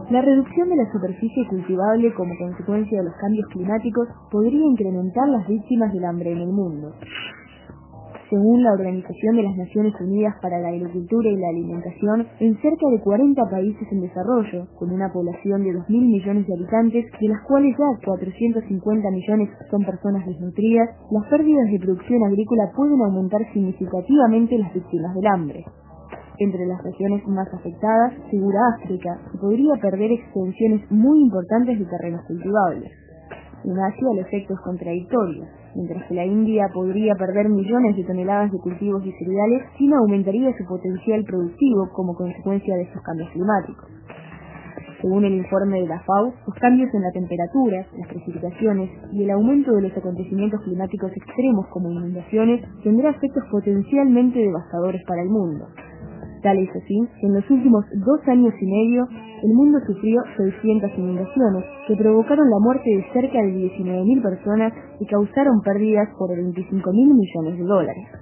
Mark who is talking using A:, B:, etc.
A: La reducción de la superficie cultivable como consecuencia de los cambios climáticos podría incrementar las víctimas del hambre en el mundo. Según la Organización de las Naciones Unidas para la Agricultura y la Alimentación, en cerca de 40 países en desarrollo, con una población de 2.000 millones de habitantes, de las cuales ya 450 millones son personas desnutridas, las pérdidas de producción agrícola pueden aumentar significativamente las víctimas del hambre. Entre las regiones más afectadas figura África, que podría perder extensiones muy importantes de terrenos cultivables. En Asia el efecto es contradictorio. Mientras que la India podría perder millones de toneladas de cultivos y cereales, China aumentaría su potencial productivo como consecuencia de estos cambios climáticos. Según el informe de la FAO, los cambios en la temperatura, las precipitaciones y el aumento de los acontecimientos climáticos extremos como inundaciones tendrá efectos potencialmente devastadores para el mundo. Tal es así que en los últimos 2 años y medio, el mundo sufrió 600 inundaciones que provocaron la muerte de cerca de 19.000 personas y causaron pérdidas por 25.000 millones de dólares.